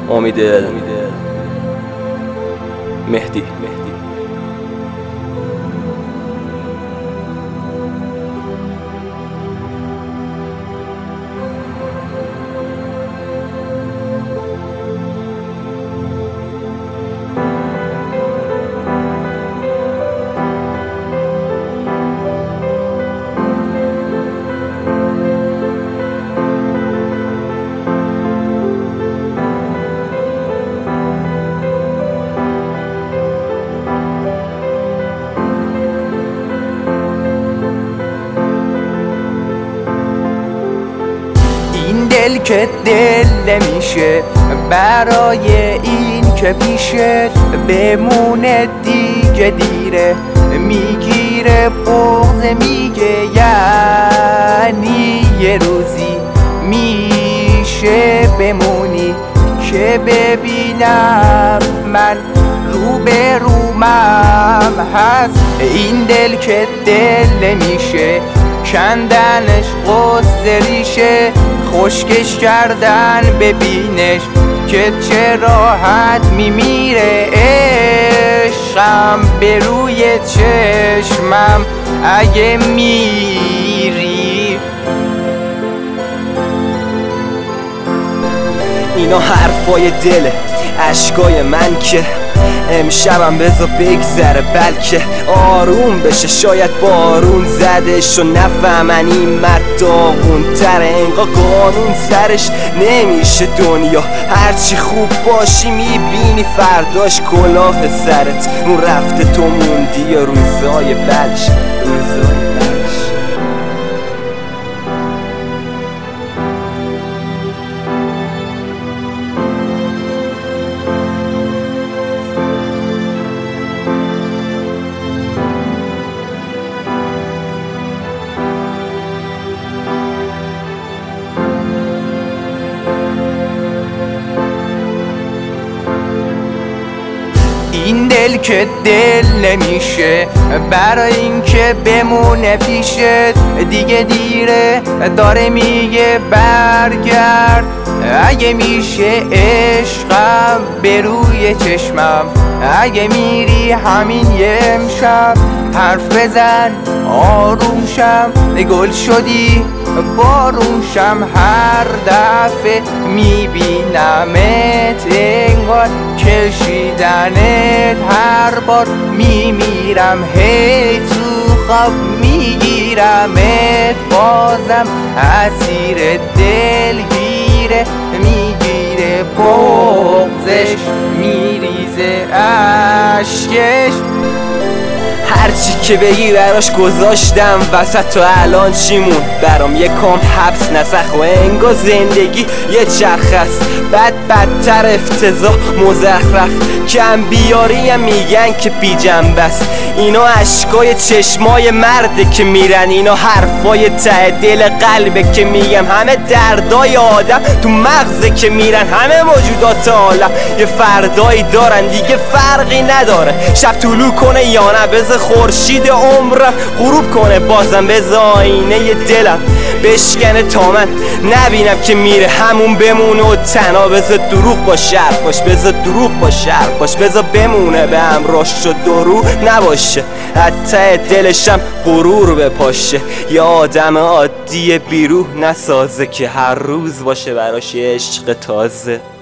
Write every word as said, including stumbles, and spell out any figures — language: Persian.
امید مهدی. دل که دل نمیشه برای این که پیشت بمونه دیگه دیره، میگیره بغض میگه یعنی یه روزی میشه بمونی که ببینم من رو به رومم هست. این دل که دل نمیشه کندنش قصد ریشه، خشکش کردن ببینش که چه راحت میمیره. عشقم به روی چشمم اگه میری. اینا حرفای دله، اشکای من که امشبم بذار بگذره بلکه آروم بشه. شاید بارون زدش و نفهمن این مرد داغون تره، انقا قانون سرش نمیشه دنیا. هرچی خوب باشی میبینی فرداش کلاه سرت اون رفته تو موندی یا روزای بلش روزای بلش. این دل که دل نمیشه برای این که بمونه پیشت دیگه دیره، داره میگه برگرد اگه میشه. عشقم به روی چشمم اگه میری همین یه امشب حرف بزن آروم شم، گل شدی بارون شم. هر دفعه میبینمت انگار کشیدنت هر بار میمیرم، هی تو خواب میگیرمت بازم اسیر دلگیره، میگیره بغضش میریزه اشکش. هرچی که بگی براش گذاشتم وسط، تو الان چیمون برام یه کام حبس نسخ و انگار زندگی یه چرخ است. بد بدتر افتضاح مزخرف کم بیاریم میگن که بی جنبه است. اینا اشکای چشمای مرده که میرن، اینا حرفای ته دل قلبه که میگم. همه دردای آدم تو مغزه که میرن، همه موجودات عالم یه فردایی دارن دیگه فرقی نداره. شب طلوع کنه یا نه بذار خورشید عمرم غروب کنه، بازم بذار آینه ی دلم بشکنه تا من نبینم که میره همون بمونه و تنها. بذار دروغ با شرف باش، بذار دروغ با شرف باش، بذار بمونه به همراش و درو نباشه. حتی دلشم غرور بپاشه، یه آدم عادی بیروح نسازه که هر روز باشه براش عشق تازه.